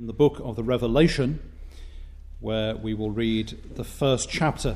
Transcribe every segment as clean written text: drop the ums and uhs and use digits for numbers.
in the book of the Revelation, where we will read the first chapter.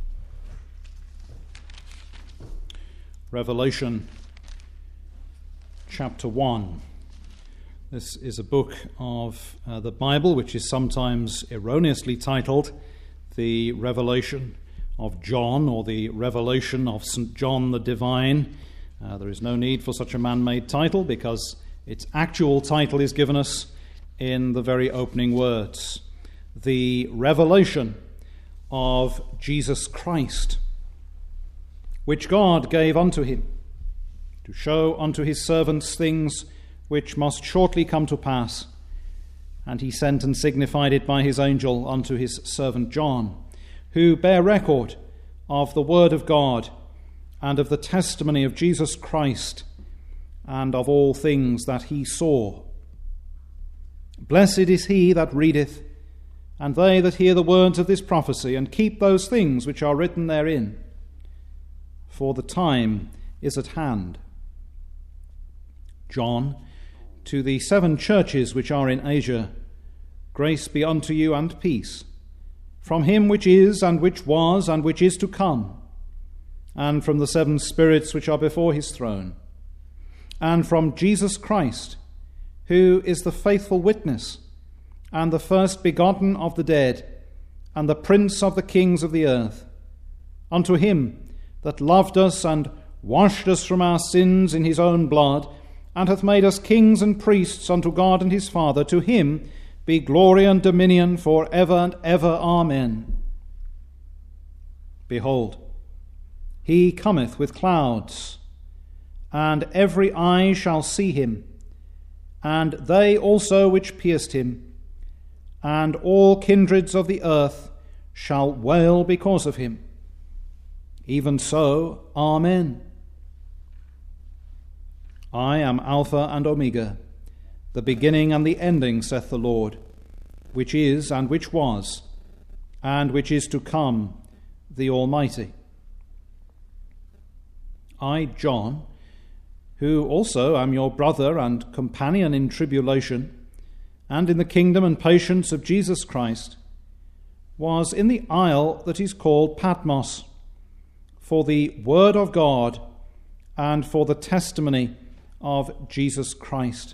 Revelation chapter 1. This is a book of the Bible which is sometimes erroneously titled the Revelation of John or the Revelation of St. John the Divine. There is no need for such a man-made title because its actual title is given us in the very opening words. The revelation of Jesus Christ, which God gave unto him, to show unto his servants things which must shortly come to pass. And he sent and signified it by his angel unto his servant John, who bare record of the word of God and of the testimony of Jesus Christ and of all things that he saw. Blessed is he that readeth, and they that hear the words of this prophecy, and keep those things which are written therein, for the time is at hand. John, to the 7 churches which are in Asia, grace be unto you and peace, from him which is, and which was, and which is to come, and from the 7 spirits which are before his throne, and from Jesus Christ, who is the faithful witness, and the first begotten of the dead, and the prince of the kings of the earth, unto him that loved us and washed us from our sins in his own blood, and hath made us kings and priests unto God and his Father, to him be glory and dominion for ever and ever. Amen. Behold, he cometh with clouds, and every eye shall see him, and they also which pierced him, and all kindreds of the earth shall wail because of him. Even so, Amen. I am Alpha and Omega, the beginning and the ending, saith the Lord, which is, and which was, and which is to come, the Almighty. I, John, who also am your brother and companion in tribulation, and in the kingdom and patience of Jesus Christ, was in the isle that is called Patmos, for the word of God and for the testimony of Jesus Christ.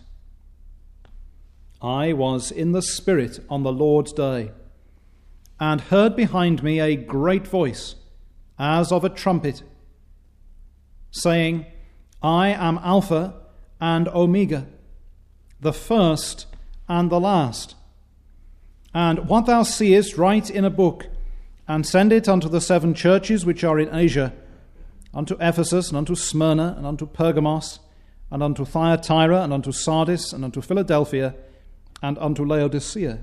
I was in the Spirit on the Lord's day, and heard behind me a great voice, as of a trumpet, saying, I am Alpha and Omega, the first and the last. And what thou seest write in a book, and send it unto the 7 churches which are in Asia, unto Ephesus, and unto Smyrna, and unto Pergamos, and unto Thyatira, and unto Sardis, and unto Philadelphia, and unto Laodicea.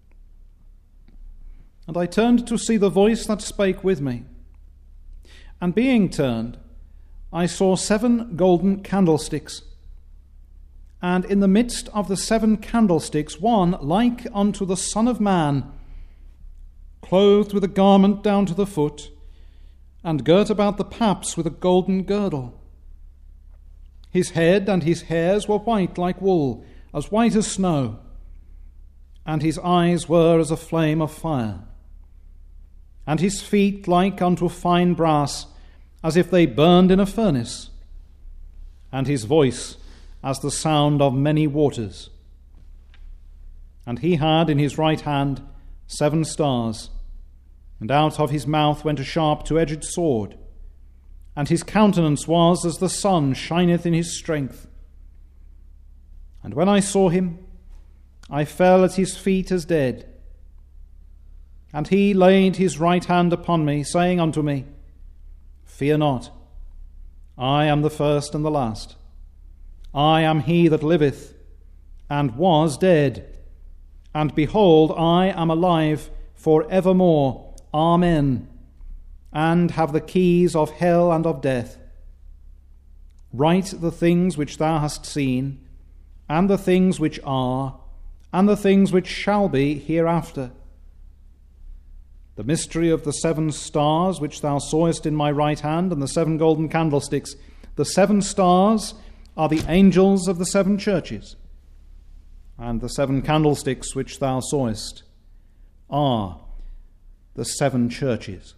And I turned to see the voice that spake with me. And being turned, I saw 7 golden candlesticks, and in the midst of the 7 candlesticks one like unto the Son of Man, clothed with a garment down to the foot, and girt about the paps with a golden girdle. His head and his hairs were white like wool, as white as snow, and his eyes were as a flame of fire, and his feet like unto fine brass, as if they burned in a furnace, and his voice as the sound of many waters. And he had in his right hand 7 stars, and out of his mouth went a sharp 2-edged sword, and his countenance was as the sun shineth in his strength. And when I saw him, I fell at his feet as dead. And he laid his right hand upon me, saying unto me, Fear not, I am the first and the last. I am he that liveth, and was dead, and behold, I am alive for evermore. Amen. And have the keys of hell and of death. Write the things which thou hast seen, and the things which are, and the things which shall be hereafter. The mystery of the 7 stars which thou sawest in my right hand, and the 7 golden candlesticks. The 7 stars are the angels of the 7 churches, and the 7 candlesticks which thou sawest are the 7 churches.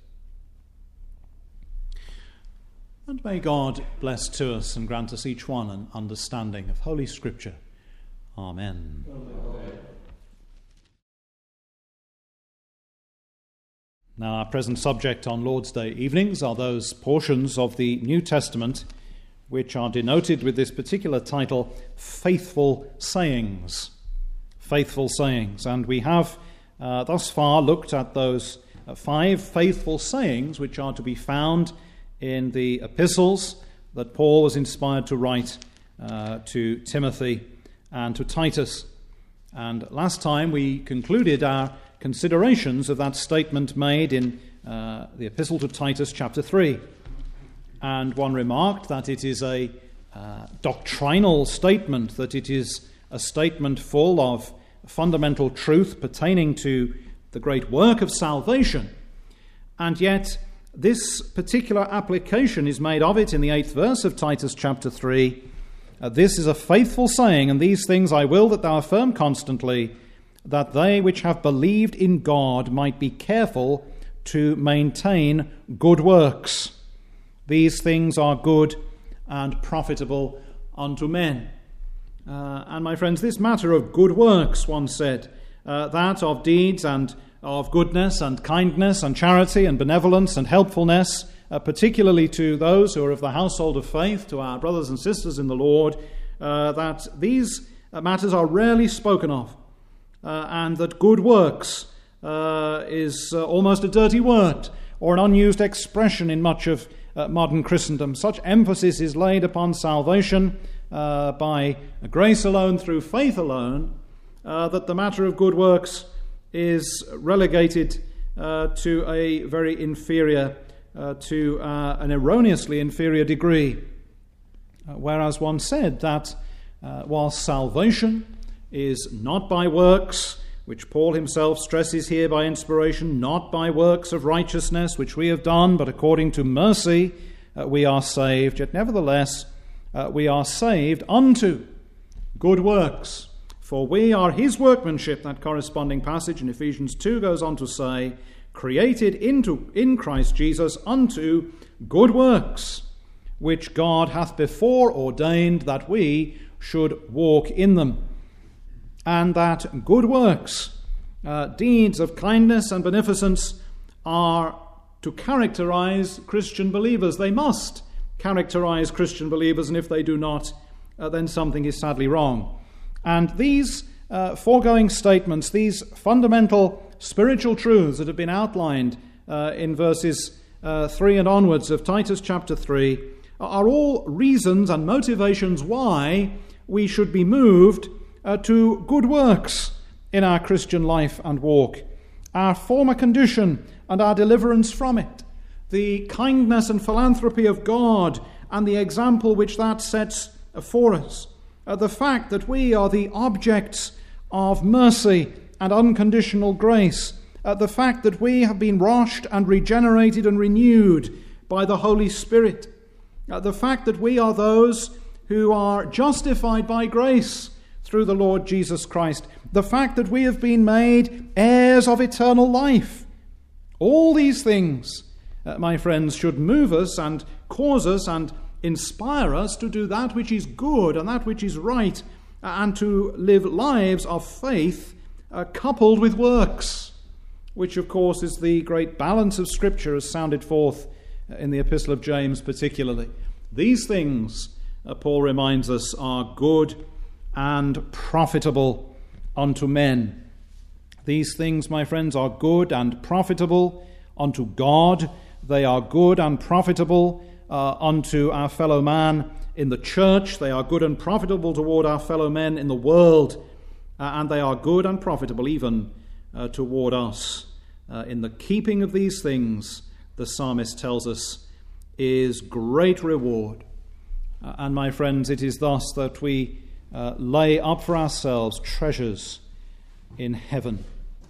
And may God bless to us and grant us each one an understanding of Holy Scripture. Amen. Amen. Now, our present subject on Lord's Day evenings are those portions of the New Testament which are denoted with this particular title, Faithful Sayings. Faithful Sayings. And we have thus far looked at those 5 faithful sayings which are to be found in the epistles that Paul was inspired to write to Timothy and to Titus. And last time we concluded our considerations of that statement made in the epistle to Titus chapter 3. And one remarked that it is a doctrinal statement, that it is a statement full of fundamental truth pertaining to the great work of salvation. And yet this particular application is made of it in the 8th verse of Titus chapter 3. This is a faithful saying, and these things I will that thou affirm constantly, that they which have believed in God might be careful to maintain good works. These things are good and profitable unto men. And my friends, this matter of good works, one said, that of deeds and of goodness and kindness and charity and benevolence and helpfulness, particularly to those who are of the household of faith, to our brothers and sisters in the Lord, that these matters are rarely spoken of, and that good works is almost a dirty word or an unused expression in much of modern Christendom. Such emphasis is laid upon salvation by grace alone, through faith alone, that the matter of good works is relegated to a very inferior, to an erroneously inferior degree. Whereas one said that whilst salvation is not by works, which Paul himself stresses here by inspiration, not by works of righteousness which we have done, but according to mercy we are saved, yet nevertheless we are saved unto good works. For we are his workmanship, that corresponding passage in Ephesians 2 goes on to say, created in Christ Jesus unto good works, which God hath before ordained that we should walk in them. And that good works, deeds of kindness and beneficence, are to characterize Christian believers. They must characterize Christian believers, and if they do not, then something is sadly wrong. And these foregoing statements, these fundamental spiritual truths that have been outlined in verses 3 and onwards of Titus chapter 3, are all reasons and motivations why we should be moved to good works in our Christian life and walk. Our former condition and our deliverance from it, the kindness and philanthropy of God and the example which that sets for us, the fact that we are the objects of mercy and unconditional grace, the fact that we have been washed and regenerated and renewed by the Holy Spirit, the fact that we are those who are justified by grace through the Lord Jesus Christ, the fact that we have been made heirs of eternal life. All these things, my friends, should move us and cause us and inspire us to do that which is good and that which is right, and to live lives of faith coupled with works, which of course is the great balance of Scripture as sounded forth in the Epistle of James particularly. These things, Paul reminds us, are good and profitable unto men. These things, my friends, are good and profitable unto God. They are good and profitable unto our fellow man in the church. They are good and profitable toward our fellow men in the world. And they are good and profitable even toward us. In the keeping of these things, the psalmist tells us, is great reward. And my friends, it is thus that we lay up for ourselves treasures in heaven.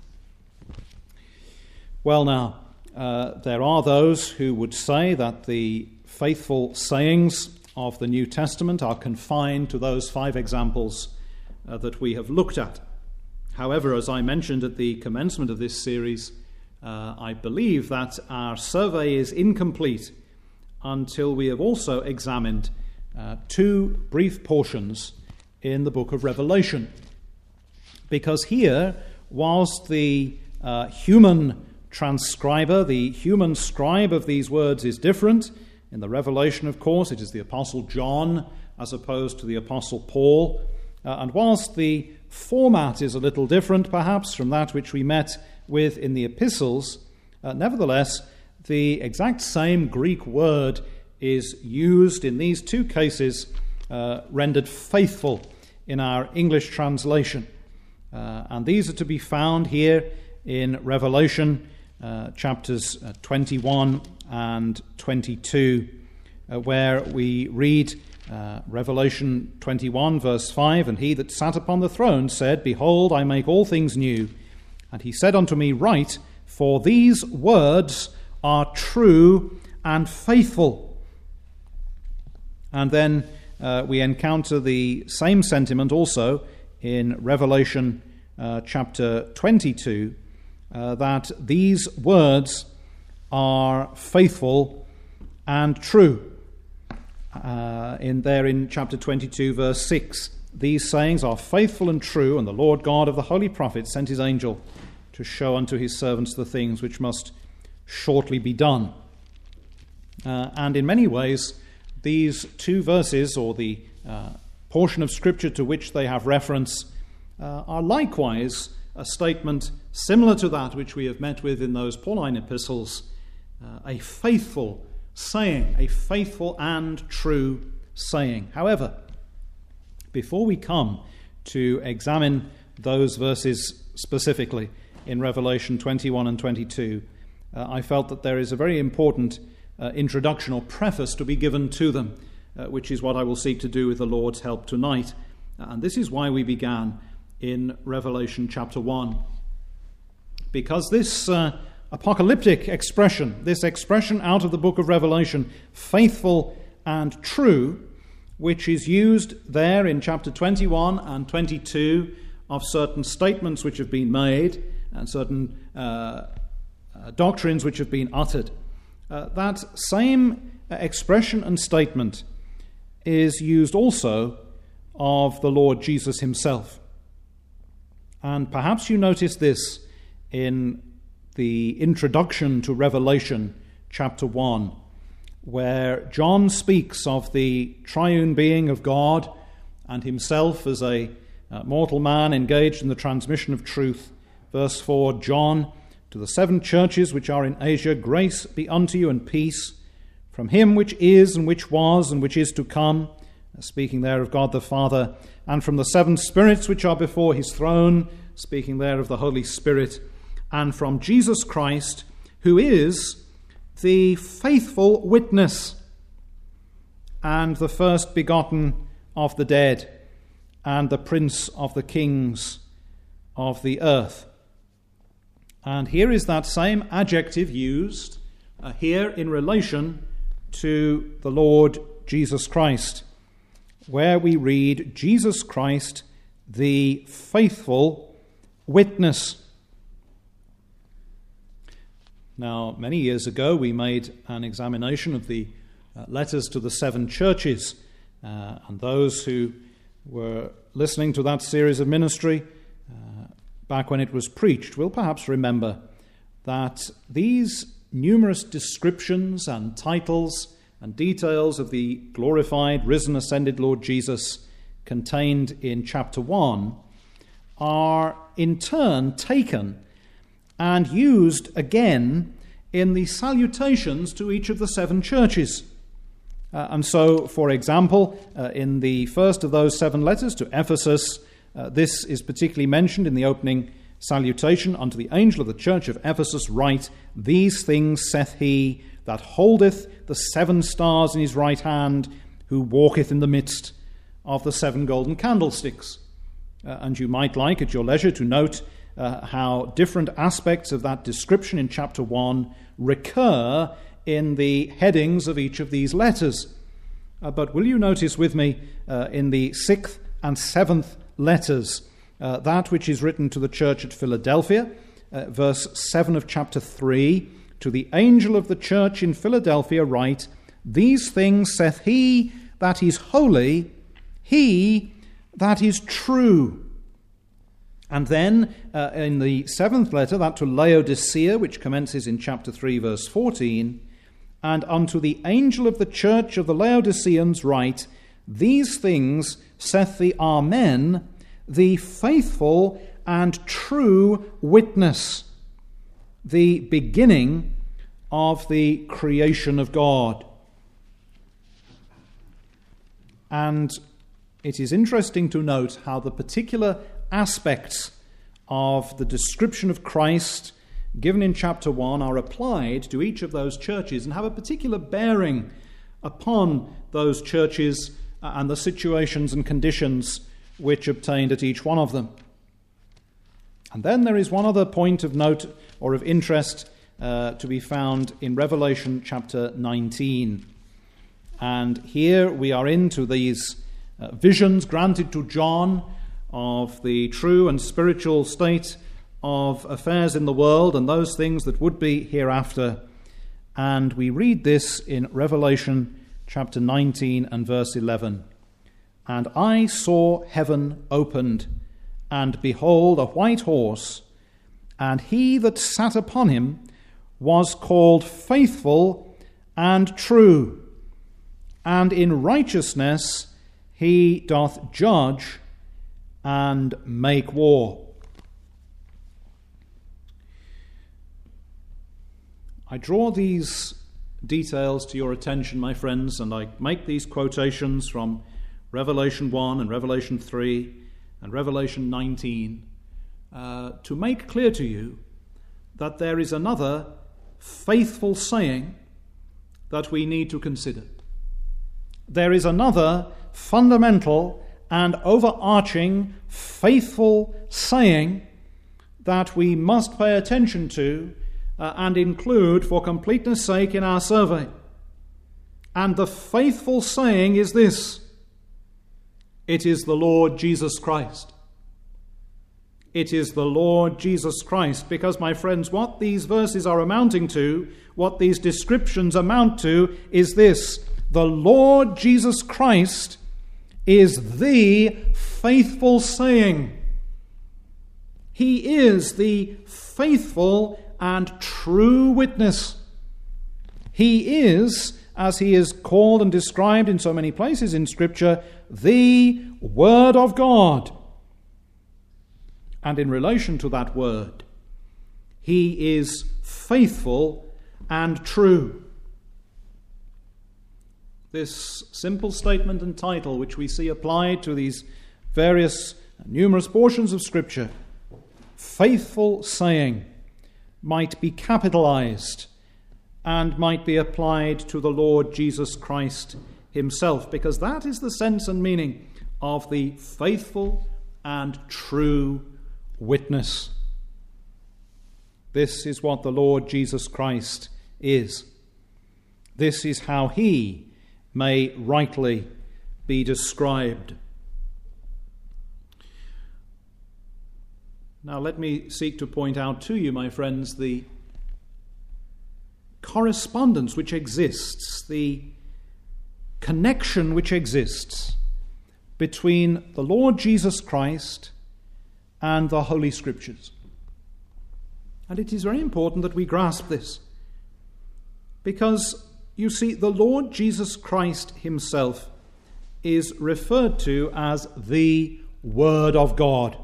Well now, there are those who would say that the faithful sayings of the New Testament are confined to those 5 examples that we have looked at. However, as I mentioned at the commencement of this series, I believe that our survey is incomplete until we have also examined two brief portions in the book of Revelation. Because here, whilst the human transcriber, the human scribe of these words is different, in the Revelation, of course, it is the Apostle John as opposed to the Apostle Paul, and whilst the format is a little different, perhaps, from that which we met with in the epistles, nevertheless, the exact same Greek word is used in these two cases, rendered faithful in our English translation. And these are to be found here in Revelation chapters 21 and 22, where we read Revelation 21 verse 5, "And he that sat upon the throne said, Behold, I make all things new. And he said unto me, Write, for these words are true and faithful." And then we encounter the same sentiment also in Revelation chapter 22, that these words are faithful and true. In chapter 22, verse 6, "These sayings are faithful and true, and the Lord God of the holy prophets sent his angel to show unto his servants the things which must shortly be done." And in many ways, these two verses, or the portion of Scripture to which they have reference, are likewise a statement similar to that which we have met with in those Pauline epistles, a faithful saying, a faithful and true saying. However, before we come to examine those verses specifically in Revelation 21 and 22, I felt that there is a very important introduction or preface to be given to them, which is what I will seek to do with the Lord's help tonight. And this is why we began in Revelation chapter 1. Because this apocalyptic expression, this expression out of the book of Revelation, faithful and true, which is used there in chapter 21 and 22 of certain statements which have been made and certain doctrines which have been uttered, that same expression and statement is used also of the Lord Jesus himself. And perhaps you notice this in the introduction to Revelation chapter 1, where John speaks of the triune being of God and himself as a mortal man engaged in the transmission of truth. Verse 4, "John, to the 7 churches which are in Asia, grace be unto you and peace from him which is and which was and which is to come," speaking there of God the Father, "and from the 7 spirits which are before his throne," speaking there of the Holy Spirit, "and from Jesus Christ, who is the faithful witness and the first begotten of the dead and the prince of the kings of the earth." And here is that same adjective used here in relation to the Lord Jesus Christ, where we read, "Jesus Christ, the faithful witness." Now, many years ago, we made an examination of the letters to the 7 churches, and those who were listening to that series of ministry back when it was preached will perhaps remember that these numerous descriptions and titles and details of the glorified, risen, ascended Lord Jesus contained in chapter 1 are in turn taken and used again in the salutations to each of the 7 churches. And so, for example, in the first of those 7 letters to Ephesus, this is particularly mentioned in the opening salutation. "Unto the angel of the church of Ephesus write, These things saith he that holdeth the 7 stars in his right hand, who walketh in the midst of the 7 golden candlesticks." And you might like at your leisure to note how different aspects of that description in chapter 1 recur in the headings of each of these letters. But will you notice with me in the 6th and 7th letters. That which is written to the church at Philadelphia, verse 7 of chapter 3, to the angel of the church in Philadelphia write, These things saith he that is holy, he that is true. And then in the seventh letter, that to Laodicea, which commences in chapter 3, verse 14, and unto the angel of the church of the Laodiceans write, These things saith the Amen, the faithful and true witness, the beginning of the creation of God. And it is interesting to note how the particular aspects of the description of Christ given in chapter 1 are applied to each of those churches and have a particular bearing upon those churches and the situations and conditions which obtained at each one of them. And then there is one other point of note or of interest to be found in Revelation chapter 19. And here we are into these visions granted to John of the true and spiritual state of affairs in the world and those things that would be hereafter. And we read this in Revelation chapter 19 and verse 11. And I saw heaven opened, and behold, a white horse, and he that sat upon him was called Faithful and True, and in righteousness he doth judge and make war. I draw these details to your attention, my friends, and I make these quotations from Revelation 1 and Revelation 3 and Revelation 19 to make clear to you that there is another faithful saying that we need to consider. There is another fundamental and overarching faithful saying that we must pay attention to and include for completeness' sake in our survey. And the faithful saying is this: it is the Lord Jesus Christ. It is the Lord Jesus Christ. Because, my friends, what these verses are amounting to, what these descriptions amount to, is this: the Lord Jesus Christ is the faithful saying. He is the faithful and true witness. He is, as he is called and described in so many places in Scripture, the Word of God. And in relation to that Word, he is faithful and true. This simple statement and title, which we see applied to these various numerous portions of Scripture, faithful saying, might be capitalized and might be applied to the Lord Jesus Christ himself, because that is the sense and meaning of the faithful and true witness. This is what the Lord Jesus Christ is. This is how he may rightly be described. Now let me seek to point out to you, my friends, the correspondence which exists, the connection which exists between the Lord Jesus Christ and the Holy Scriptures. And it is very important that we grasp this, because, you see, the Lord Jesus Christ himself is referred to as the Word of God.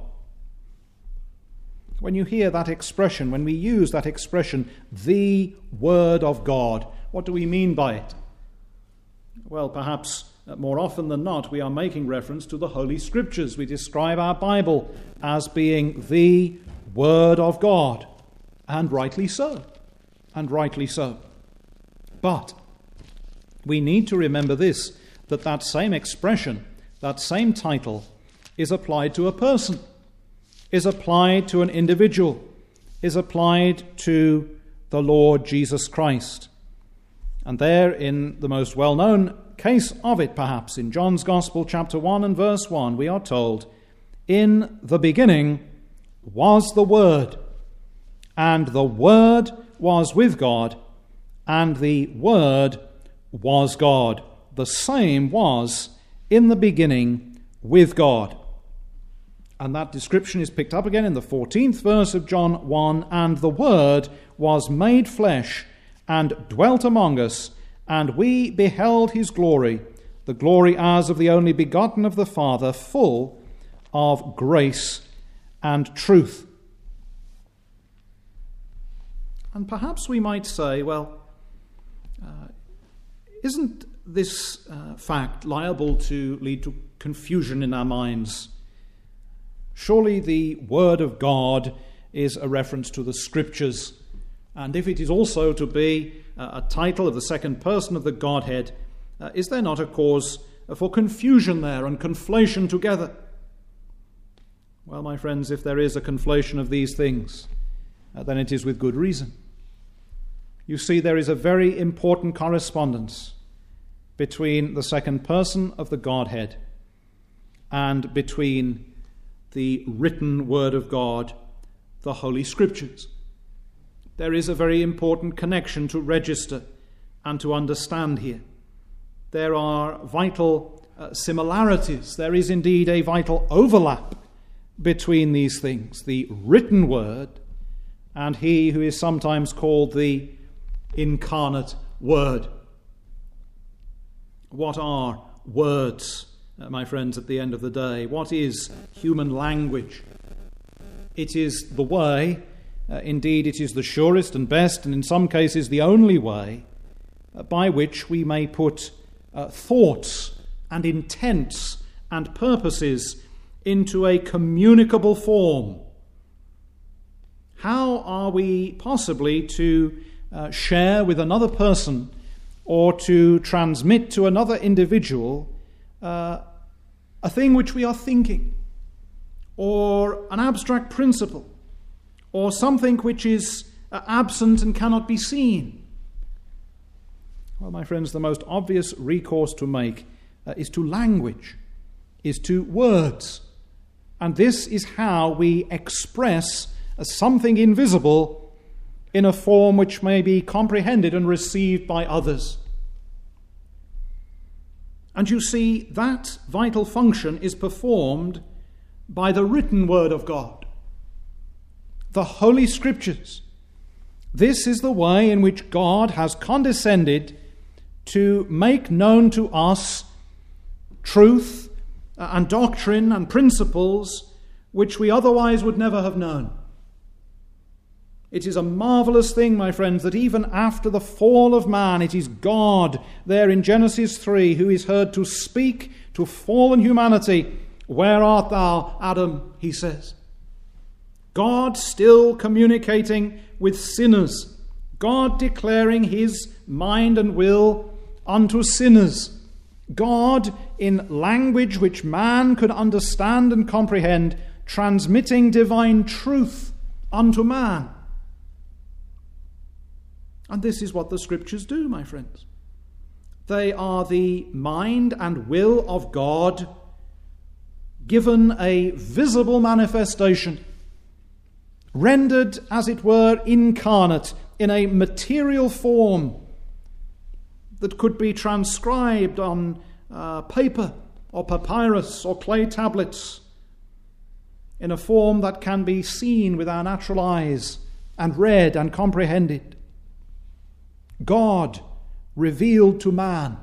When you hear that expression, when we use that expression, the Word of God, what do we mean by it? Well, perhaps more often than not, we are making reference to the Holy Scriptures. We describe our Bible as being the Word of God, and rightly so, and rightly so. But we need to remember this, that same expression, that same title, is applied to a person, is applied to an individual, is applied to the Lord Jesus Christ. And there, in the most well-known case of it, perhaps, in John's Gospel, chapter 1 and verse 1, we are told, In the beginning was the Word, and the Word was with God, and the Word was God. The same was in the beginning with God. And that description is picked up again in the 14th verse of John 1. And the Word was made flesh and dwelt among us, and we beheld his glory, the glory as of the only begotten of the Father, full of grace and truth. And perhaps we might say, well, isn't this fact liable to lead to confusion in our minds? Surely the Word of God is a reference to the Scriptures, and if it is also to be a title of the second person of the Godhead, is there not a cause for confusion there and conflation together? Well, my friends, if there is a conflation of these things, then it is with good reason. You see, there is a very important correspondence between the second person of the Godhead and between the written Word of God, the Holy Scriptures. There is a very important connection to register and to understand here. There are vital similarities. There is indeed a vital overlap between these things, the written Word and he who is sometimes called the incarnate Word. What are words, my friends, at the end of the day? What is human language? It is the way, indeed it is the surest and best, and in some cases the only way, by which we may put thoughts and intents and purposes into a communicable form. How are we possibly to share with another person or to transmit to another individual a thing which we are thinking, or an abstract principle, or something which is absent and cannot be seen? Well, my friends, the most obvious recourse to make is to language, is to words. And this is how we express something invisible in a form which may be comprehended and received by others. And you see, that vital function is performed by the written Word of God, the Holy Scriptures. This is the way in which God has condescended to make known to us truth and doctrine and principles which we otherwise would never have known. It is a marvelous thing, my friends, that even after the fall of man, it is God there in Genesis 3 who is heard to speak to fallen humanity. Where art thou, Adam, he says. God still communicating with sinners. God declaring his mind and will unto sinners. God, in language which man could understand and comprehend, transmitting divine truth unto man. And this is what the Scriptures do, my friends. They are the mind and will of God given a visible manifestation, rendered, as it were, incarnate in a material form that could be transcribed on paper or papyrus or clay tablets in a form that can be seen with our natural eyes and read and comprehended. God revealed to man.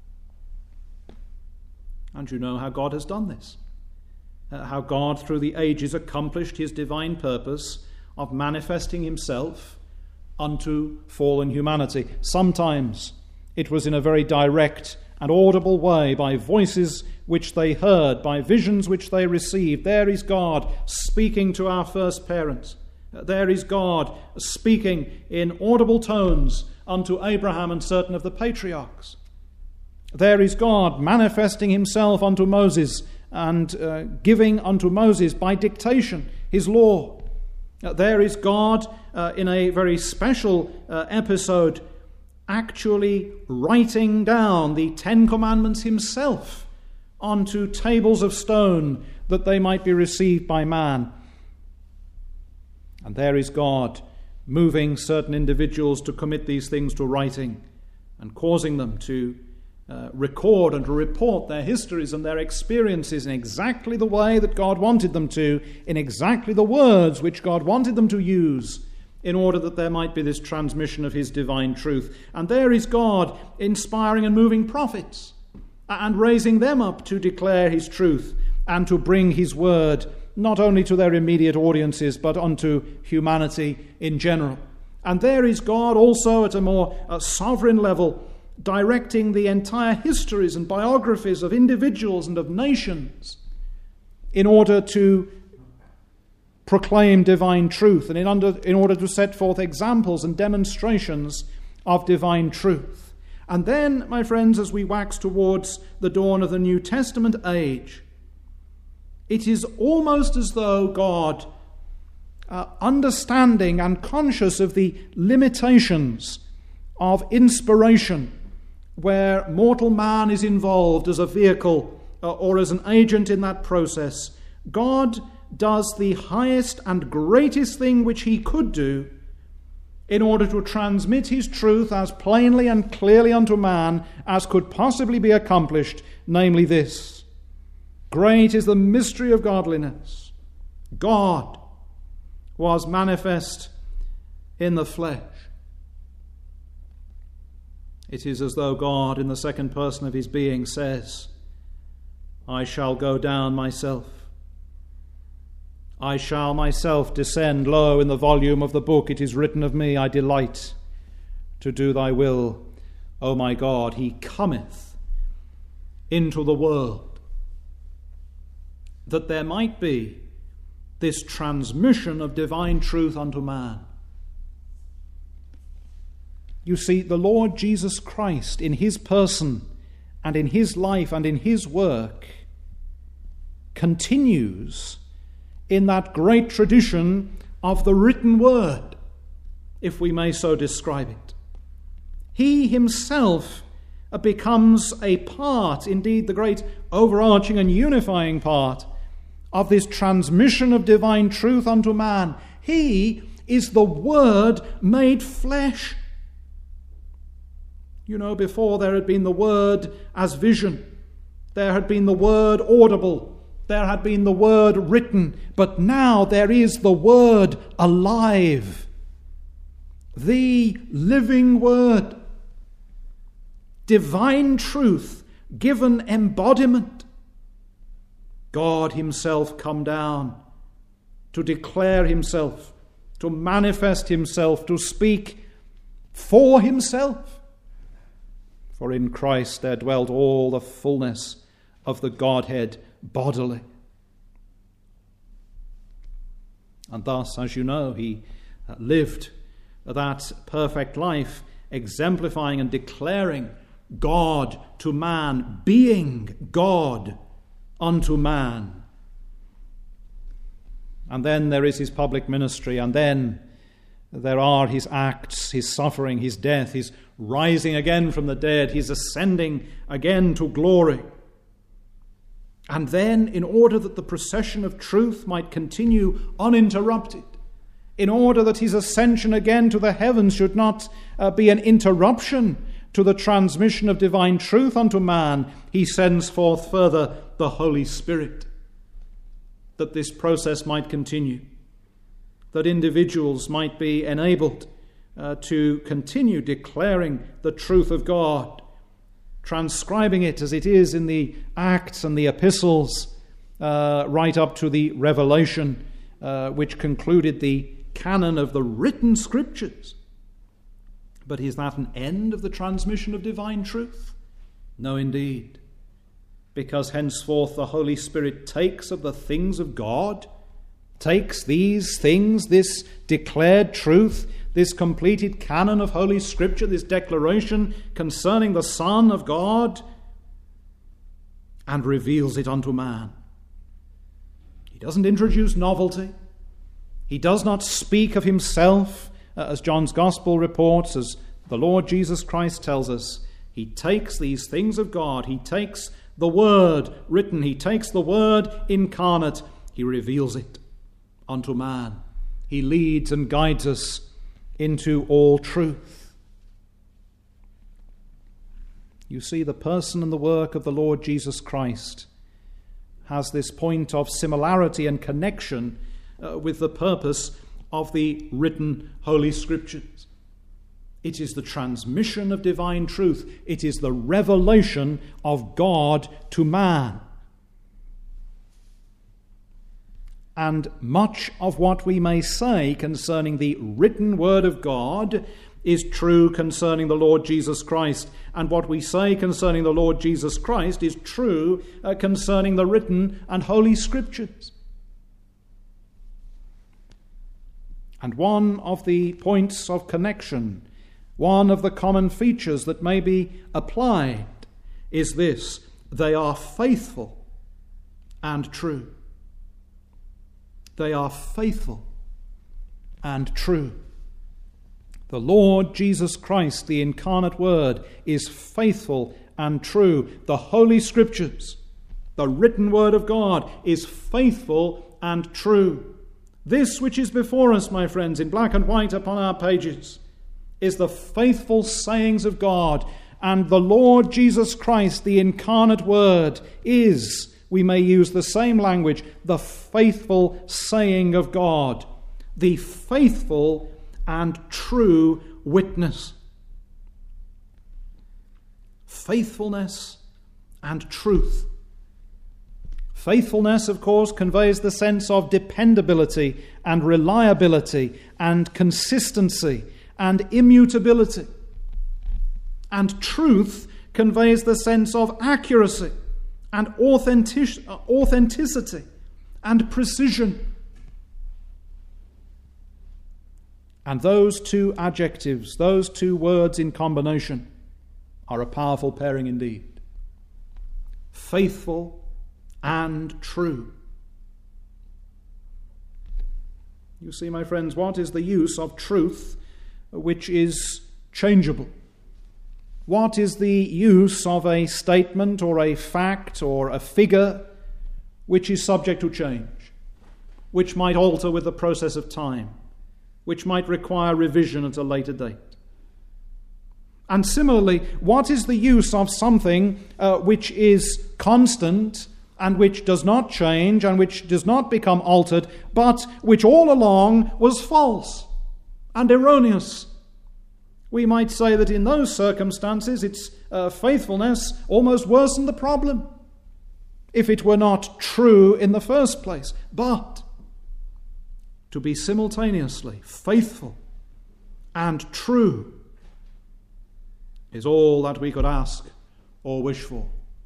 And you know how God has done this. How God through the ages accomplished his divine purpose of manifesting himself unto fallen humanity. Sometimes it was in a very direct and audible way, by voices which they heard, by visions which they received. There is God speaking to our first parents. There is God speaking in audible tones unto Abraham and certain of the patriarchs. There is God manifesting himself unto Moses and giving unto Moses by dictation his law. There is God in a very special episode actually writing down the Ten Commandments himself onto tables of stone that they might be received by man. And there is God moving certain individuals to commit these things to writing and causing them to record and to report their histories and their experiences in exactly the way that God wanted them to, in exactly the words which God wanted them to use, in order that there might be this transmission of his divine truth. And there is God inspiring and moving prophets and raising them up to declare his truth and to bring his word not only to their immediate audiences but unto humanity in general. And there is God also at a more sovereign level, directing the entire histories and biographies of individuals and of nations in order to proclaim divine truth and in order to set forth examples and demonstrations of divine truth. And then, my friends, as we wax towards the dawn of the New Testament age, it is almost as though God, understanding and conscious of the limitations of inspiration, where mortal man is involved as a vehicle or as an agent in that process, God does the highest and greatest thing which he could do in order to transmit his truth as plainly and clearly unto man as could possibly be accomplished, namely this: great is the mystery of godliness. God was manifest in the flesh. It is as though God, in the second person of his being, says, I shall go down myself. I shall myself descend. Lo, in the volume of the book it is written of me, I delight to do thy will, O my God. He cometh into the world that there might be this transmission of divine truth unto man. You see, the Lord Jesus Christ, in his person and in his life and in his work, continues in that great tradition of the written word, if we may so describe it. He himself becomes a part, indeed the great overarching and unifying part, of this transmission of divine truth unto man. He is the Word made flesh. You know, before there had been the Word as vision, there had been the Word audible, there had been the Word written, but now there is the Word alive, the living Word, divine truth given embodiment. God himself come down to declare himself, to manifest himself, to speak for himself. For in Christ there dwelt all the fullness of the Godhead bodily. And thus, as you know, he lived that perfect life, exemplifying and declaring God to man, being God unto man. And then there is his public ministry, and then there are his acts, his suffering, his death, his rising again from the dead, his ascending again to glory. And then, in order that the procession of truth might continue uninterrupted, in order that his ascension again to the heavens should not be an interruption to the transmission of divine truth unto man, he sends forth further the Holy Spirit, that this process might continue, that individuals might be enabled to continue declaring the truth of God, transcribing it as it is in the Acts and the epistles, right up to the Revelation, which concluded the canon of the written scriptures. But is that an end of the transmission of divine truth? No, indeed. Because henceforth the Holy Spirit takes of the things of God, takes these things, this declared truth, this completed canon of Holy Scripture, this declaration concerning the Son of God, and reveals it unto man. He doesn't introduce novelty. He does not speak of himself, as John's Gospel reports, as the Lord Jesus Christ tells us. He takes these things of God, he takes the Word written. He takes the Word incarnate. He reveals it unto man. He leads and guides us into all truth. You see, the person and the work of the Lord Jesus Christ has this point of similarity and connection with the purpose of the written Holy Scriptures. It is the transmission of divine truth. It is the revelation of God to man. And much of what we may say concerning the written Word of God is true concerning the Lord Jesus Christ. And what we say concerning the Lord Jesus Christ is true concerning the written and Holy Scriptures. And one of the points of connection, one of the common features that may be applied is this: they are faithful and true. They are faithful and true. The Lord Jesus Christ, the incarnate Word, is faithful and true. The Holy Scriptures, the written Word of God, is faithful and true. This which is before us, my friends, in black and white upon our pages, is the faithful sayings of God. And the Lord Jesus Christ, the incarnate Word, is, we may use the same language, the faithful saying of God, the faithful and true witness. Faithfulness and truth. Faithfulness, of course, conveys the sense of dependability and reliability and consistency and immutability. And truth conveys the sense of accuracy and authenticity and precision. And those two adjectives, those two words in combination, are a powerful pairing indeed. Faithful and true. You see, my friends, what is the use of truth which is changeable? What is the use of a statement or a fact or a figure which is subject to change, which might alter with the process of time, which might require revision at a later date? And similarly, what is the use of something which is constant and which does not change and which does not become altered, but which all along was false and erroneous? We might say that in those circumstances its faithfulness almost worsened the problem, if it were not true in the first place. But to be simultaneously faithful and true is all that we could ask or wish for.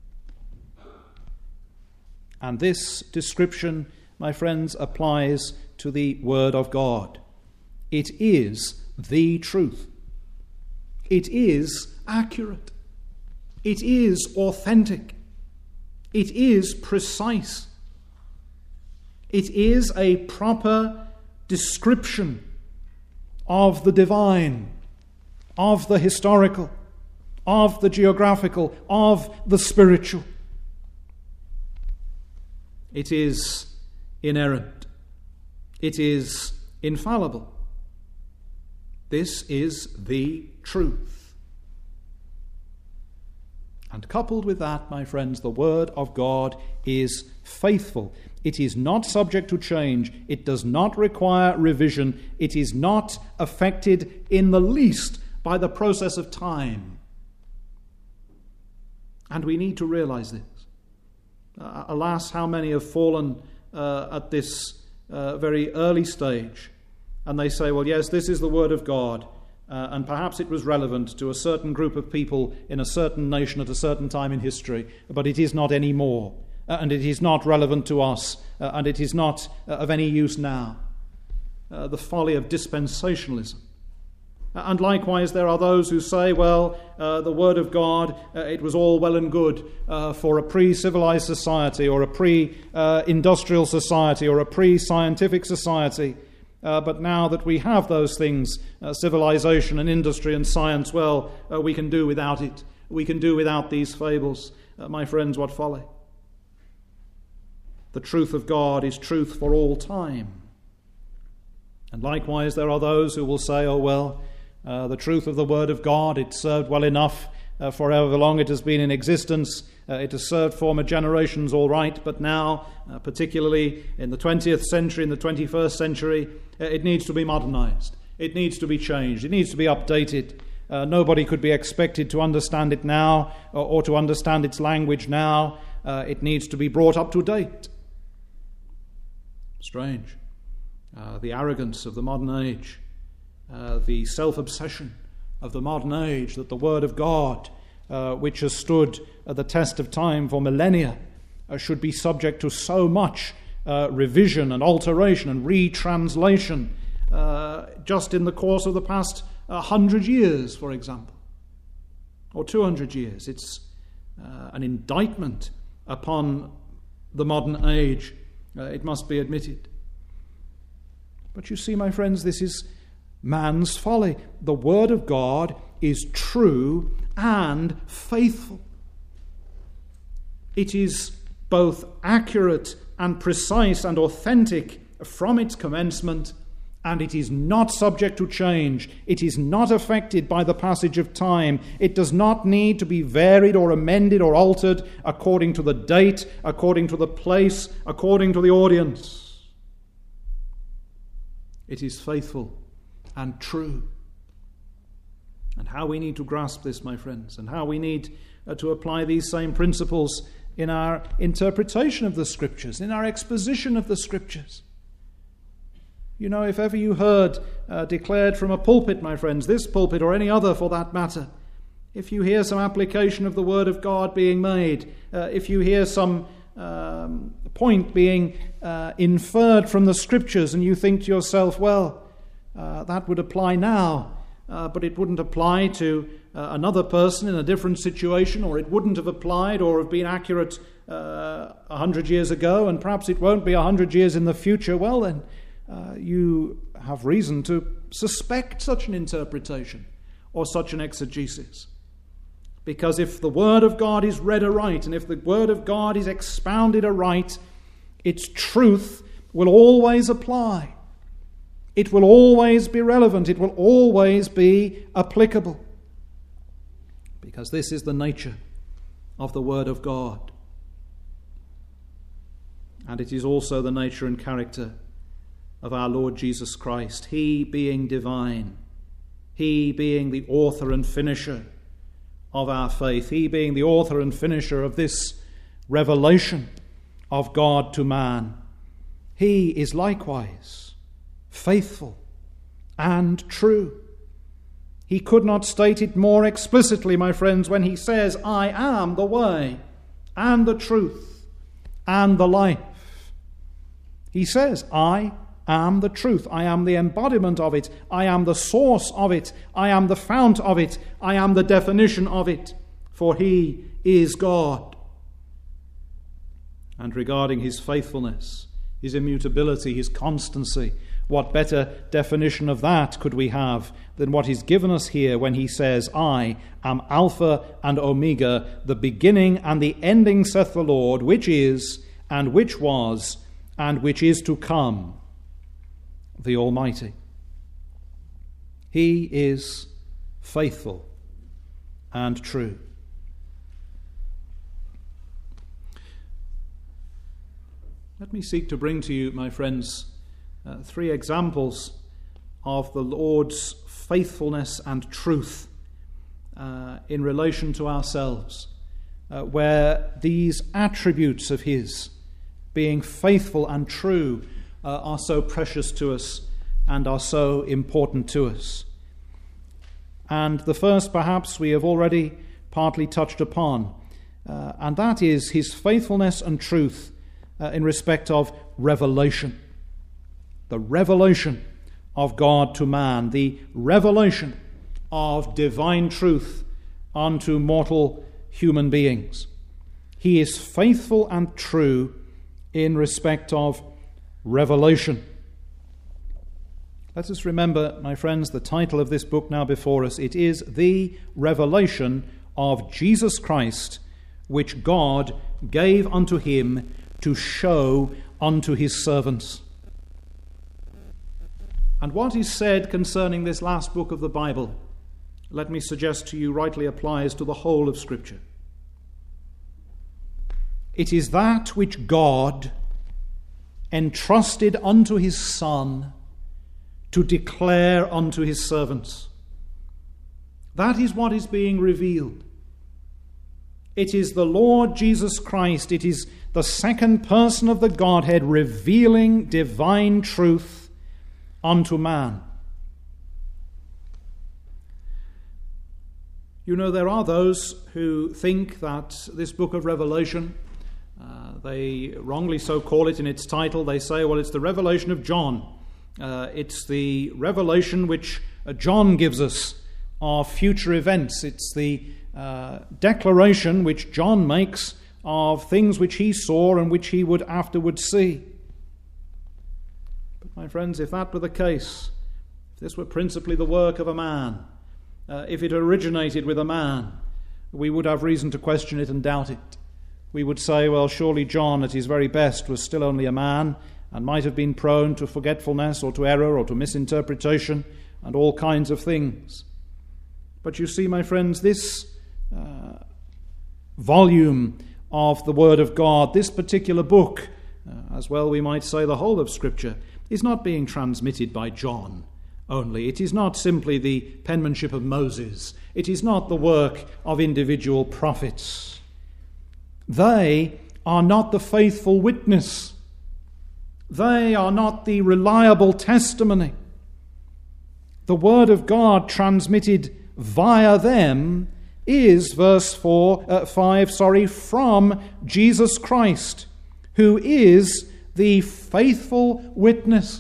And this description, my friends, applies to the Word of God. It is the truth. It is accurate. It is authentic. It is precise. It is a proper description of the divine, of the historical, of the geographical, of the spiritual. It is inerrant. It is infallible. This is the truth. And coupled with that, my friends, the Word of God is faithful. It is not subject to change. It does not require revision. It is not affected in the least by the process of time. And we need to realize this. Alas, how many have fallen at this very early stage, and they say, well, yes, this is the Word of God, and perhaps it was relevant to a certain group of people in a certain nation at a certain time in history, but it is not anymore, and it is not relevant to us, and it is not of any use now. The folly of dispensationalism. And likewise, there are those who say, well, the Word of God, it was all well and good for a pre-civilized society or a pre-industrial society or a pre-scientific society. But now that we have those things, civilization and industry and science, well, we can do without it. we can do without these fables. My friends, what folly! The truth of God is truth for all time. And likewise, there are those who will say, oh, well, the truth of the Word of God, it served well enough for however long it has been in existence. It has served former generations all right, but now, particularly in the 20th century, in the 21st century, it needs to be modernized. It needs to be changed. It needs to be updated. Nobody could be expected to understand it now or to understand its language now. It needs to be brought up to date. Strange. The arrogance of the modern age, the self-obsession of the modern age, that the Word of God, which has stood the test of time for millennia, should be subject to so much revision and alteration and retranslation just in the course of the past 100 years, for example, or 200 years. It's an indictment upon the modern age, it must be admitted. But you see, my friends, this is man's folly. The Word of God is true and faithful. It is both accurate and precise and authentic from its commencement, and it is not subject to change. It is not affected by the passage of time. It does not need to be varied or amended or altered according to the date, according to the place, according to the audience. It is faithful and true. And how we need to grasp this, my friends, and how we need to apply these same principles in our interpretation of the Scriptures, in our exposition of the Scriptures. You know, if ever you heard declared from a pulpit, my friends, this pulpit or any other for that matter, if you hear some application of the Word of God being made, if you hear some point being inferred from the Scriptures, and you think to yourself, well, that would apply now, but it wouldn't apply to another person in a different situation, or it wouldn't have applied or have been accurate 100 years ago, and perhaps it won't be 100 years in the future, well then, you have reason to suspect such an interpretation or such an exegesis. Because if the Word of God is read aright, and if the Word of God is expounded aright, its truth will always apply. It will always be relevant. It will always be applicable. Because this is the nature of the Word of God. And it is also the nature and character of our Lord Jesus Christ. He being divine, He being the author and finisher of our faith, He being the author and finisher of this revelation of God to man, He is likewise faithful and true. He could not state it more explicitly, my friends, when He says, I am the way and the truth and the life. He says, I am the truth. I am the embodiment of it. I am the source of it. I am the fount of it. I am the definition of it. For He is God. And regarding His faithfulness, His immutability, His constancy, what better definition of that could we have than what is given us here when He says, I am Alpha and Omega, the beginning and the ending, saith the Lord, which is, and which was, and which is to come, the Almighty. He is faithful and true. Let me seek to bring to you, my friends, 3 examples of the Lord's faithfulness and truth in relation to ourselves, where these attributes of His, being faithful and true, are so precious to us and are so important to us. And the first, perhaps, we have already partly touched upon, and that is His faithfulness and truth in respect of revelation. The revelation of God to man, the revelation of divine truth unto mortal human beings. He is faithful and true in respect of revelation. Let us remember, my friends, the title of this book now before us. It is The Revelation of Jesus Christ, which God gave unto him to show unto his servants. And what is said concerning this last book of the Bible, let me suggest to you, rightly applies to the whole of Scripture. It is that which God entrusted unto his Son to declare unto his servants. That is what is being revealed. It is the Lord Jesus Christ, it is the second person of the Godhead revealing divine truth unto man. You know, there are those who think that this book of Revelation, they wrongly so call it in its title. They say, well, it's the revelation of John. It's the revelation which John gives us of future events. It's the declaration which John makes of things which he saw and which he would afterwards see. But my friends, if that were the case, if this were principally the work of a man, if it originated with a man, we would have reason to question it and doubt it. We would say, well, surely John at his very best was still only a man and might have been prone to forgetfulness or to error or to misinterpretation and all kinds of things. But you see, my friends, this volume of the Word of God, this particular book, as well we might say the whole of Scripture, is not being transmitted by John only. It is not simply the penmanship of Moses. It is not the work of individual prophets. They are not the faithful witness. They are not the reliable testimony. The Word of God transmitted via them is, verse 5, from Jesus Christ, who is the faithful witness.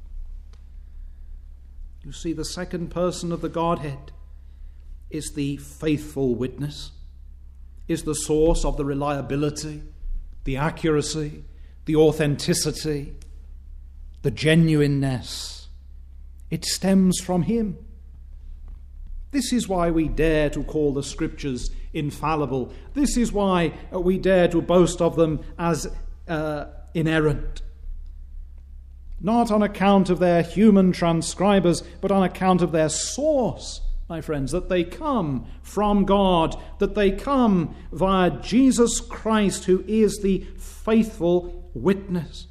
You see, the second person of the Godhead is the faithful witness, is the source of the reliability, the accuracy, the authenticity, the genuineness. It stems from him. This is why we dare to call the Scriptures infallible. This is why we dare to boast of them as inerrant. Not on account of their human transcribers, but on account of their source, my friends, that they come from God, that they come via Jesus Christ, who is the faithful witness.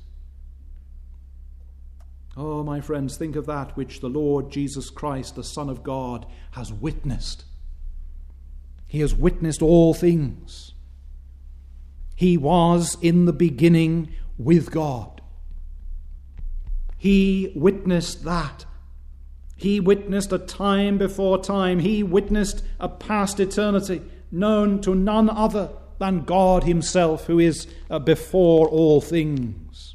Oh, my friends, think of that which the Lord Jesus Christ, the Son of God, has witnessed. He has witnessed all things. He was in the beginning with God. He witnessed that. He witnessed a time before time. He witnessed a past eternity known to none other than God himself, who is before all things.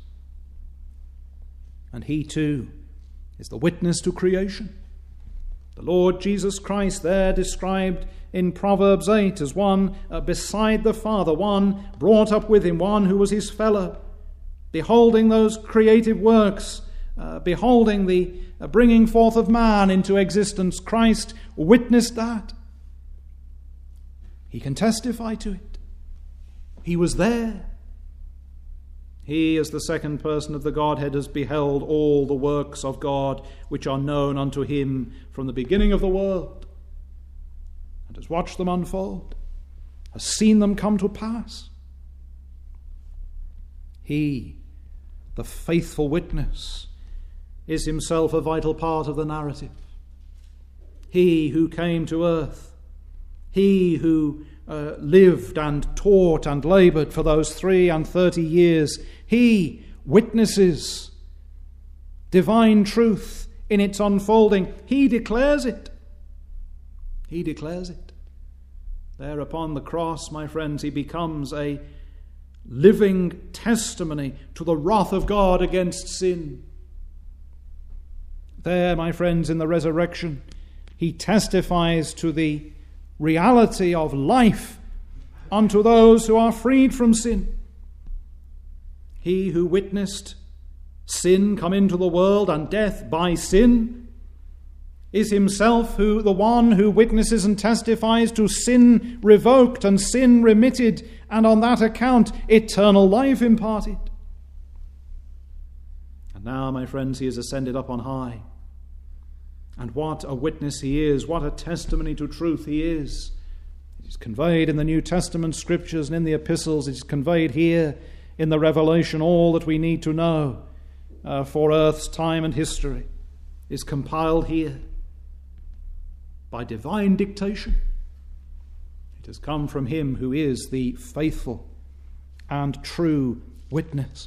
And he too is the witness to creation. The Lord Jesus Christ there described in Proverbs 8 as one beside the Father, one brought up with him, one who was his fellow, beholding those creative works, beholding the bringing forth of man into existence. Christ witnessed that. He can testify to it. He was there. He, as the second person of the Godhead, has beheld all the works of God which are known unto him from the beginning of the world, and has watched them unfold, has seen them come to pass. He, the faithful witness, is himself a vital part of the narrative. He who came to earth, he who lived and taught and laboured for those 33 years, he witnesses divine truth in its unfolding. He declares it. He declares it. There upon the cross, my friends, he becomes a living testimony to the wrath of God against sin. There, my friends, in the resurrection, he testifies to the reality of life unto those who are freed from sin. He who witnessed sin come into the world and death by sin, is himself the one who witnesses and testifies to sin revoked and sin remitted, and on that account eternal life imparted. And now, my friends, he is ascended up on high. And what a witness he is, what a testimony to truth he is. It is conveyed in the New Testament scriptures and in the epistles. It is conveyed here in the Revelation. All that we need to know for earth's time and history is compiled here by divine dictation. It has come from him who is the faithful and true witness.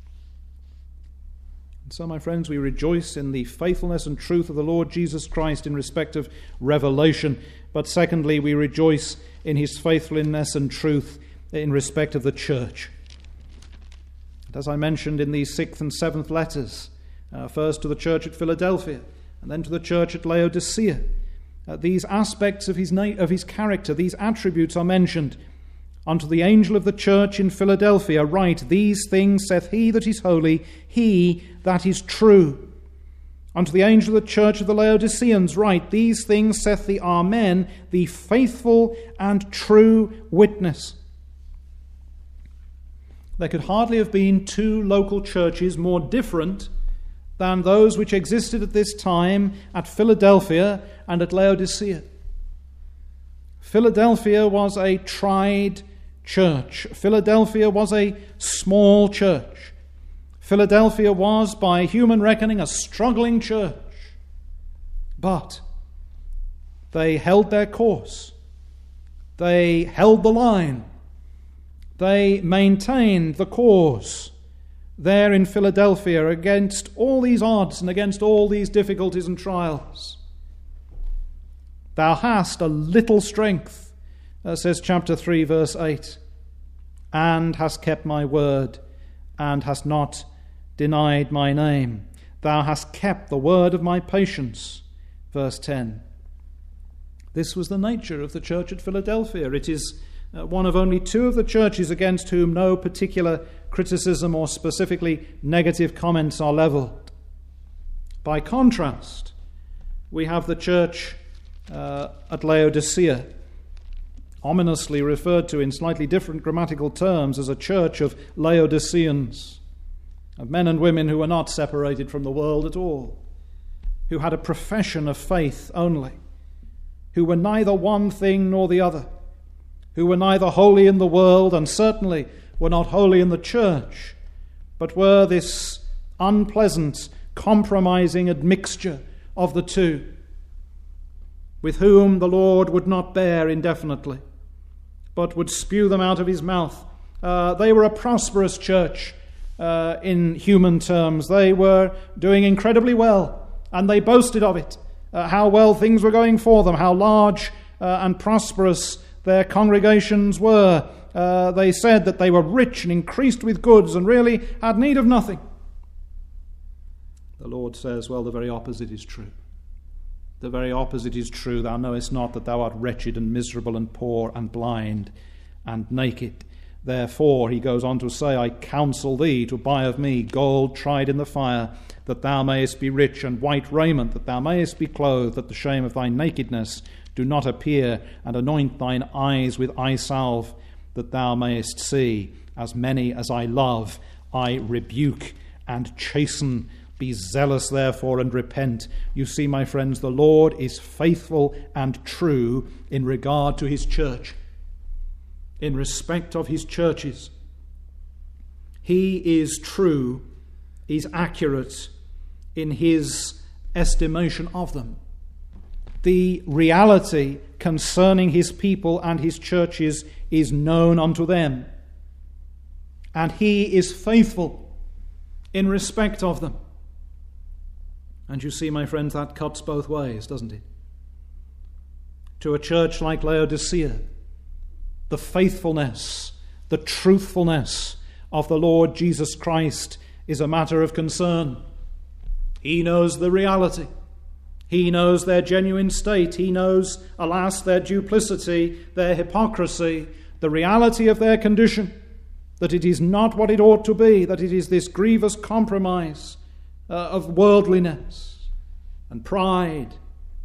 And so, my friends, we rejoice in the faithfulness and truth of the Lord Jesus Christ in respect of revelation. But secondly, we rejoice in his faithfulness and truth in respect of the church. And as I mentioned in these 6th and 7th letters, first to the church at Philadelphia and then to the church at Laodicea, these aspects of his character, these attributes are mentioned. Unto the angel of the church in Philadelphia write, These things saith he that is holy, he that is true. Unto the angel of the church of the Laodiceans write, These things saith the Amen, the faithful and true witness. There could hardly have been two local churches more different than those which existed at this time at Philadelphia and at Laodicea. Philadelphia was a tried church. Philadelphia was a small church. Philadelphia was, by human reckoning, a struggling church. But they held their course. They held the line. They maintained the cause there in Philadelphia against all these odds and against all these difficulties and trials. Thou hast a little strength, says chapter 3, verse 8, and hast kept my word, and hast not denied my name. Thou hast kept the word of my patience, verse 10. This was the nature of the church at Philadelphia. It is one of only two of the churches against whom no particular criticism or specifically negative comments are levelled. By contrast, we have the church at Laodicea, ominously referred to in slightly different grammatical terms as a church of Laodiceans, of men and women who were not separated from the world at all, who had a profession of faith only, who were neither one thing nor the other, who were neither holy in the world and certainly were not holy in the church, but were this unpleasant, compromising admixture of the two, with whom the Lord would not bear indefinitely, but would spew them out of his mouth. They were a prosperous church in human terms. They were doing incredibly well, and they boasted of it, how well things were going for them, how large and prosperous their congregations were. They said that they were rich and increased with goods and really had need of nothing. The Lord says, well, the very opposite is true. The very opposite is true. Thou knowest not that thou art wretched and miserable and poor and blind and naked. Therefore, he goes on to say, I counsel thee to buy of me gold tried in the fire, that thou mayest be rich, and white raiment, that thou mayest be clothed, that the shame of thy nakedness do not appear, and anoint thine eyes with eye salve, that thou mayest see. As many as I love, I rebuke and chasten. Be zealous, therefore, and repent. You see, my friends, the Lord is faithful and true in regard to his church, in respect of his churches. He is true, is accurate in his estimation of them. The reality concerning his people and his churches is known unto them, and he is faithful in respect of them. And you see, my friends, that cuts both ways, doesn't it? To a church like Laodicea, the faithfulness, the truthfulness of the Lord Jesus Christ is a matter of concern. He knows the reality. He knows their genuine state. He knows, alas, their duplicity, their hypocrisy, the reality of their condition, that it is not what it ought to be, that it is this grievous compromise of worldliness and pride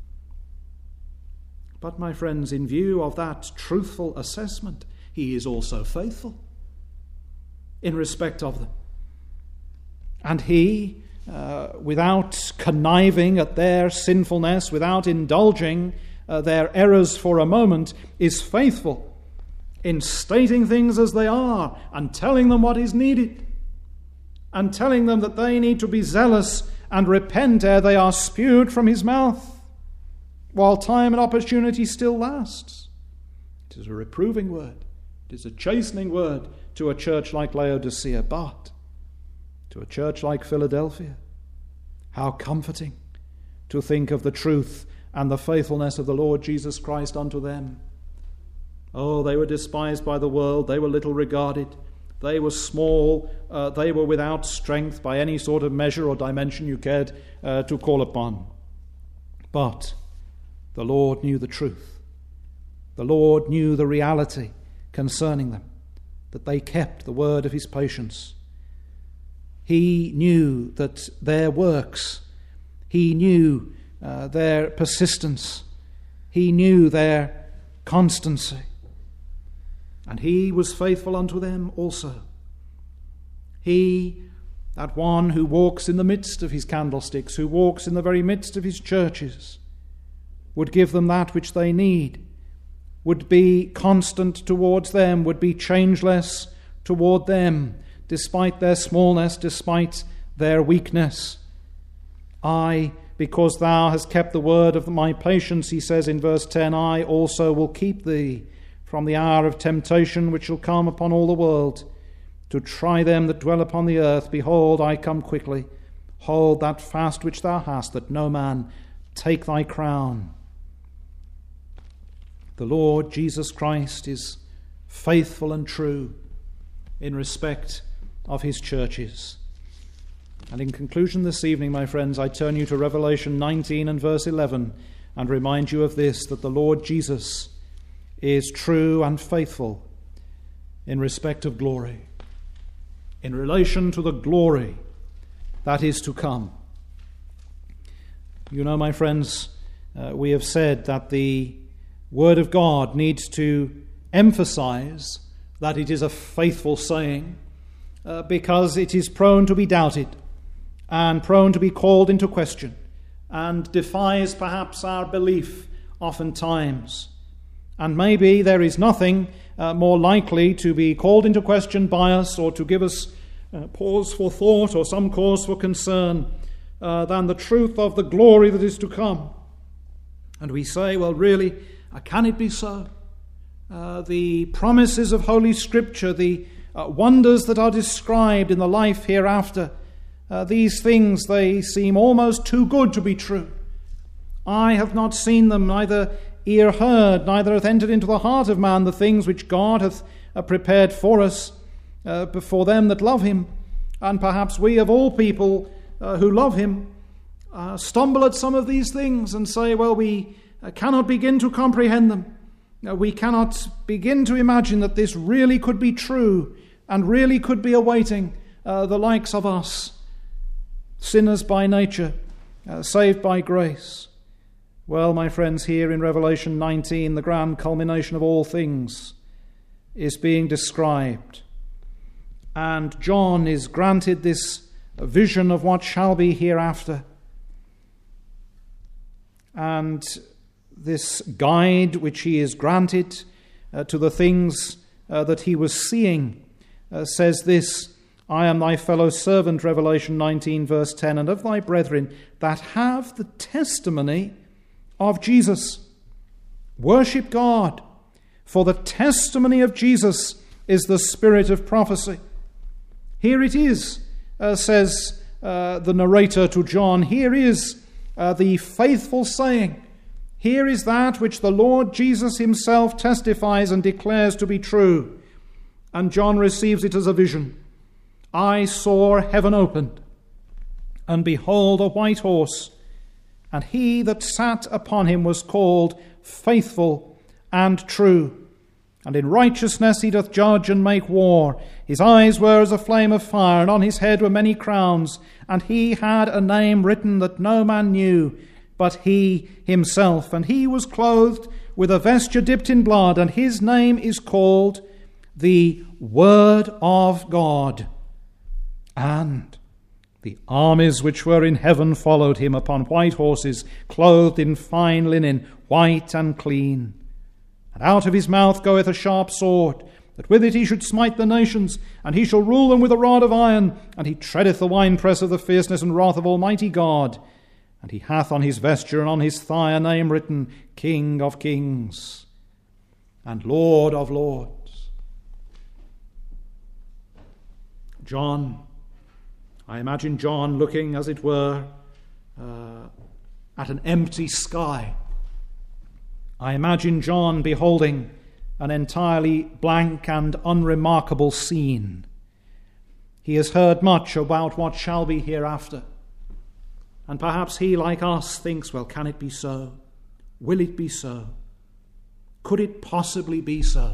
But, my friends, in view of that truthful assessment, he is also faithful in respect of them. And he, without conniving at their sinfulness, without indulging their errors for a moment, is faithful in stating things as they are and telling them what is needed, and telling them that they need to be zealous and repent ere they are spewed from his mouth, while time and opportunity still lasts. It is a reproving word. It is a chastening word to a church like Laodicea, but to a church like Philadelphia, how comforting to think of the truth and the faithfulness of the Lord Jesus Christ unto them. Oh, they were despised by the world. They were little regarded. They were small. They were without strength by any sort of measure or dimension you cared to call upon. But the Lord knew the truth. The Lord knew the reality concerning them, that they kept the word of his patience. He knew that their works, he knew their persistence, he knew their constancy, and he was faithful unto them also. He, that one who walks in the midst of his candlesticks, who walks in the very midst of his churches, would give them that which they need, would be constant towards them, would be changeless toward them, despite their smallness, despite their weakness. I, because thou hast kept the word of my patience, he says in verse 10, I also will keep thee from the hour of temptation which shall come upon all the world, to try them that dwell upon the earth. Behold, I come quickly. Hold that fast which thou hast, that no man take thy crown. The Lord Jesus Christ is faithful and true in respect of his churches. And in conclusion this evening, my friends, I turn you to Revelation 19 and verse 11 and remind you of this, that the Lord Jesus is true and faithful in respect of glory, in relation to the glory that is to come. You know, my friends, we have said that the Word of God needs to emphasize that it is a faithful saying, because it is prone to be doubted and prone to be called into question and defies perhaps our belief oftentimes. And maybe there is nothing more likely to be called into question by us or to give us pause for thought or some cause for concern than the truth of the glory that is to come. And we say, well, really, can it be so? The promises of Holy Scripture, the wonders that are described in the life hereafter, these things, they seem almost too good to be true. I have not seen them, neither ear heard, neither hath entered into the heart of man the things which God hath prepared for us, for them that love him. And perhaps we of all people who love him stumble at some of these things and say, well, we cannot begin to comprehend them. We cannot begin to imagine that this really could be true and really could be awaiting the likes of us, sinners by nature, saved by grace. Well, my friends, here in Revelation 19, the grand culmination of all things is being described. And John is granted this vision of what shall be hereafter. And this guide which he is granted to the things that he was seeing says this, I am thy fellow servant, Revelation 19, verse 10, and of thy brethren that have the testimony of Jesus. Worship God, for the testimony of Jesus is the spirit of prophecy. Here it is, says the narrator to John, here is the faithful saying. Here is that which the Lord Jesus himself testifies and declares to be true. And John receives it as a vision. I saw heaven opened, and behold, a white horse, and he that sat upon him was called Faithful and True. And in righteousness he doth judge and make war. His eyes were as a flame of fire, and on his head were many crowns. And he had a name written that no man knew, but he himself. And he was clothed with a vesture dipped in blood, and his name is called the Word of God. And the armies which were in heaven followed him upon white horses, clothed in fine linen, white and clean. And out of his mouth goeth a sharp sword, that with it he should smite the nations, and he shall rule them with a rod of iron, and he treadeth the winepress of the fierceness and wrath of Almighty God. And he hath on his vesture and on his thigh a name written, King of Kings and Lord of Lords. John, I imagine John looking, as it were, at an empty sky. I imagine John beholding an entirely blank and unremarkable scene. He has heard much about what shall be hereafter. And perhaps he, like us, thinks, well, can it be so? Will it be so? Could it possibly be so?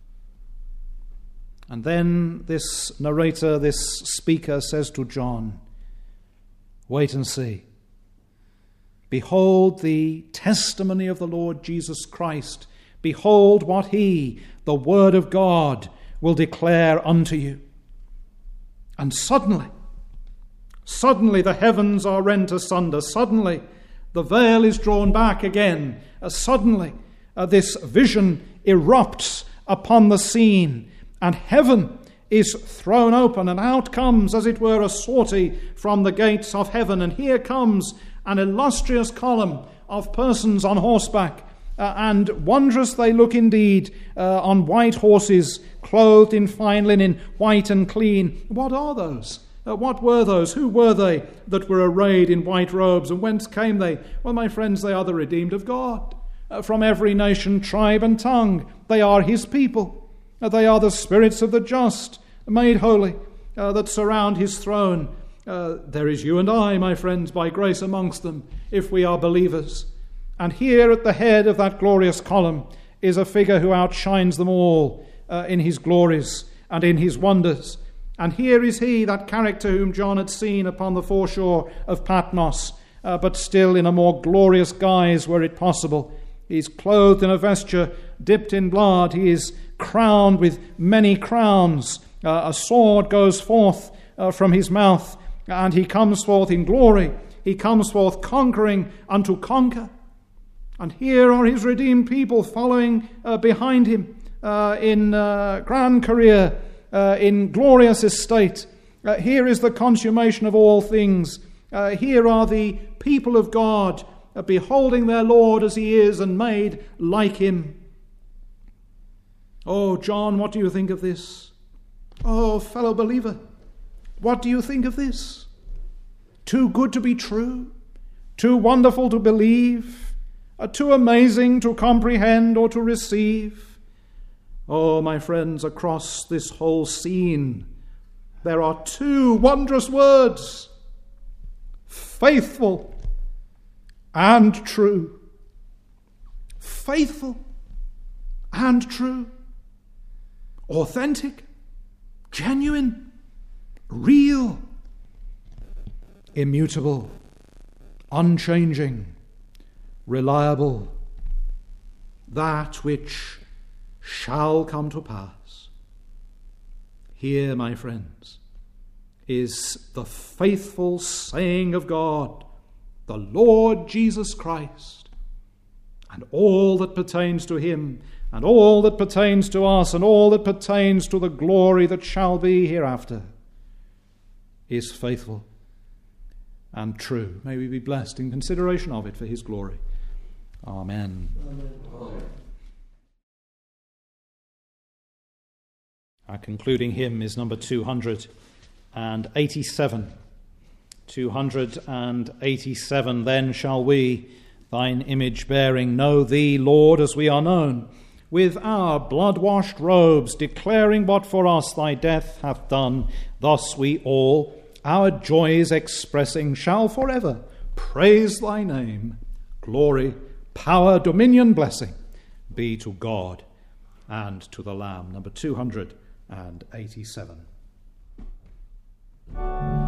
And then this narrator, this speaker says to John, wait and see. Behold the testimony of the Lord Jesus Christ. Behold what he, the Word of God, will declare unto you. And suddenly the heavens are rent asunder. Suddenly the veil is drawn back again. Suddenly this vision erupts upon the scene, and heaven is thrown open, and out comes, as it were, a sortie from the gates of heaven. And here comes an illustrious column of persons on horseback, and wondrous they look indeed, on white horses, clothed in fine linen, white and clean. What are those? What were those? Who were they that were arrayed in white robes, and whence came they? Well, my friends, they are the redeemed of God. From every nation, tribe and tongue, they are his people. They are the spirits of the just, made holy, that surround his throne. There is you and I, my friends, by grace amongst them, if we are believers. And here at the head of that glorious column is a figure who outshines them all in his glories and in his wonders. And here is he, that character whom John had seen upon the foreshore of Patmos, but still in a more glorious guise were it possible. He is clothed in a vesture dipped in blood. He is crowned with many crowns. A sword goes forth from his mouth, and he comes forth in glory. He comes forth conquering unto conquer. And here are his redeemed people following behind him in grand career, in glorious estate. Here is the consummation of all things. Here are the people of God beholding their Lord as he is and made like him. Oh, John, what do you think of this? Oh, fellow believer, what do you think of this? Too good to be true? Too wonderful to believe? Too amazing to comprehend or to receive? Oh, my friends, across this whole scene, there are two wondrous words: faithful and true. Faithful and true. Authentic, genuine, real, immutable, unchanging, reliable, that which shall come to pass. Here, my friends, is the faithful saying of God, the Lord Jesus Christ, and all that pertains to him, and all that pertains to us, and all that pertains to the glory that shall be hereafter, is faithful and true. May we be blessed in consideration of it for his glory. Amen. Amen. Our concluding hymn is number 287. 287. Then shall we, thine image bearing, know thee, Lord, as we are known, with our blood-washed robes, declaring what for us thy death hath done. Thus we all, our joys expressing, shall forever praise thy name. Glory, power, dominion, blessing be to God and to the Lamb. Number 287.